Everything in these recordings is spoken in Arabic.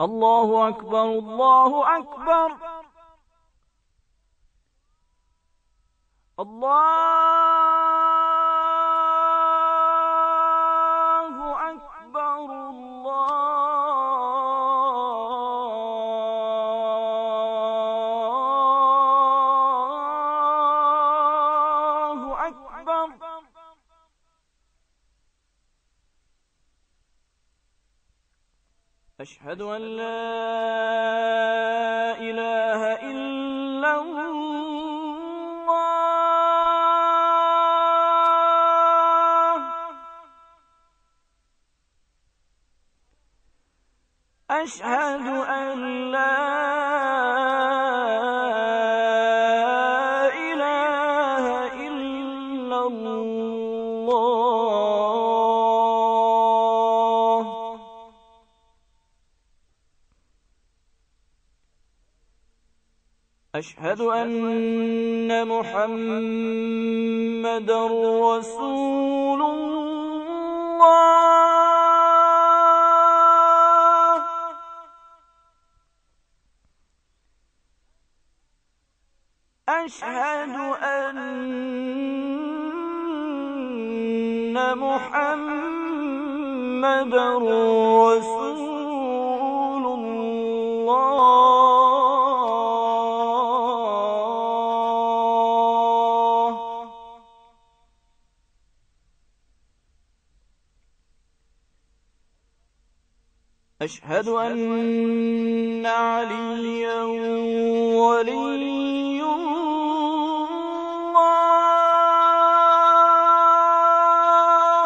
الله أكبر الله أكبر الله أكبر الله أكبر. أشهد أن لا إله إلا الله. أشهد أن لا إله إلا الله. أشهد أن محمدًا رسول الله. أشهد أن محمدًا رسول الله. أشهد أن عليا ولي الله.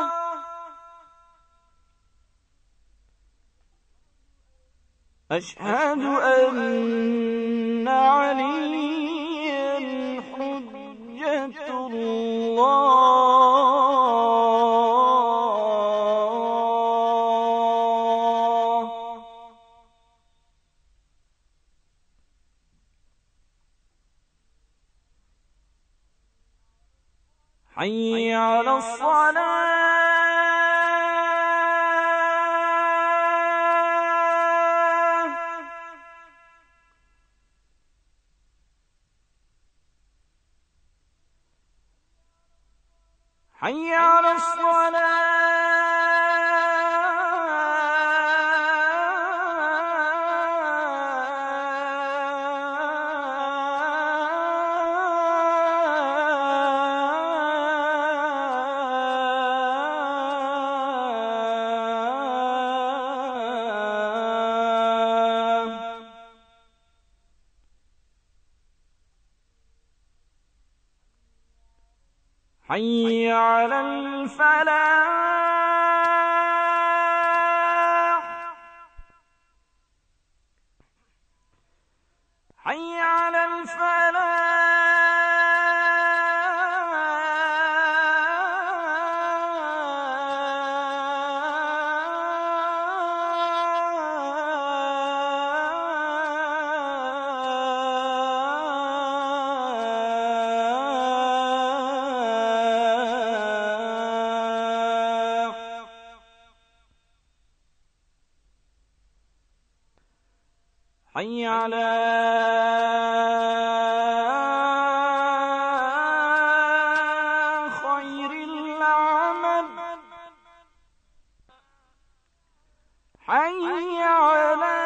أشهد أن عليا حجة الله. حي على الصلاة. حي على حي على الفلاح. حي على حي على خير العمل. حي على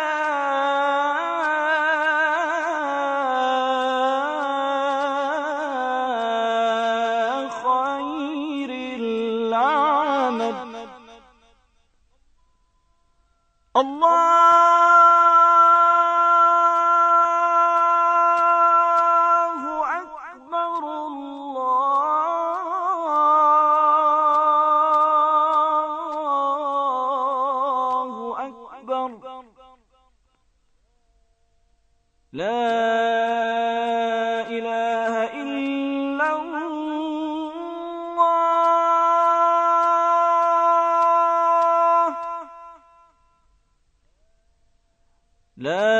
خير العمل. الله لا إله إلا الله. لا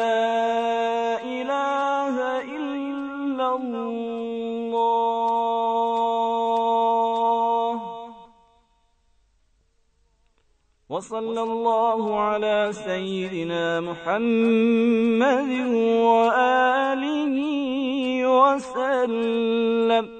إله إلا الله. وصلى الله على سيدنا محمد وآله وسلم.